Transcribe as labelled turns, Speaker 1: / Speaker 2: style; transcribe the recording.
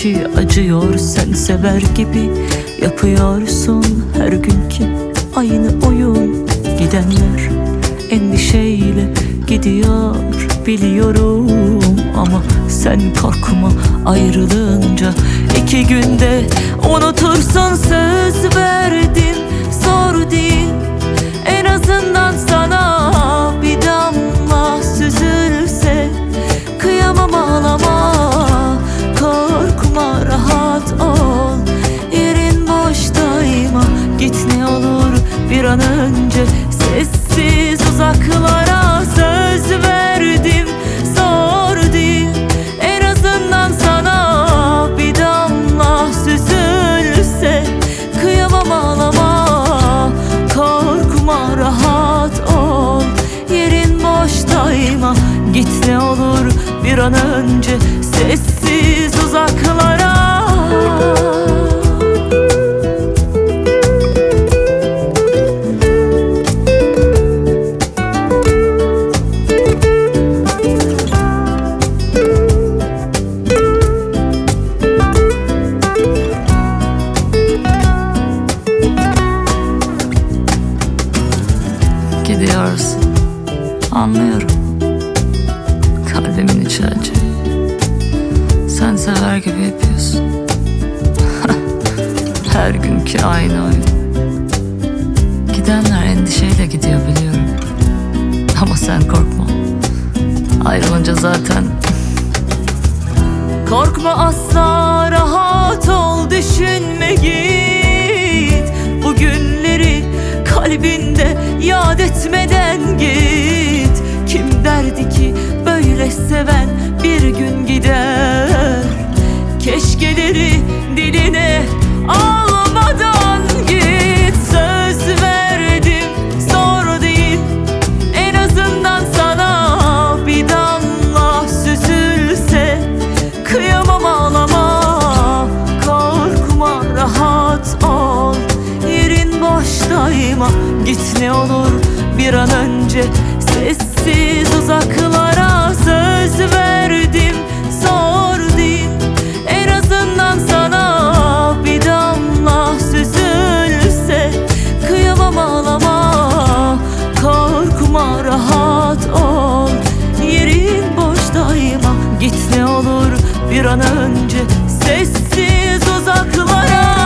Speaker 1: içi acıyor, sen sever gibi yapıyorsun her günkü aynı oyun. Gidenler endişeyle gidiyor biliyorum, ama sen korkma, ayrılınca 2 günde unutursun. Söz verdim, zor değil, en azından sana bir damla süzülse. Kıyamam, ağlama, korkma, rahat ol, yerin boş daima. Git ne olur bir an önce sessiz uzaklara. Söz verdim, zor değil, en azından sana bir damla süzülse. Kıyamam, ağlama, korkma, rahat ol, yerin boş daima. Git ne olur bir an önce sessiz uzaklara. Gidiyorsun, anlıyorum, kalbimin içi acı. Sen sever gibi yapıyorsun. Her günkü aynı oyun. Gidenler endişeyle gidiyor biliyorum, ama sen korkma, ayrılınca zaten. Korkma asla, rahat ol, düşünme, git. Bu günleri kalbinde yad etmeden git. Kim derdi ki böyle seven bir gün gider? Keşkeleri diline almadan git. Söz verdim, zor değil, en azından sana bir damla süzülse. Kıyamam, ağlama, korkma, rahat ol, yerin boş daima. Git ne olur bir an önce sessiz uzaklara. Söz verdim, zor değil, en azından sana bir damla süzülse. Kıyamam, ağlama, korkma, rahat ol, yerin boş daima. Git ne olur bir an önce sessiz uzaklara.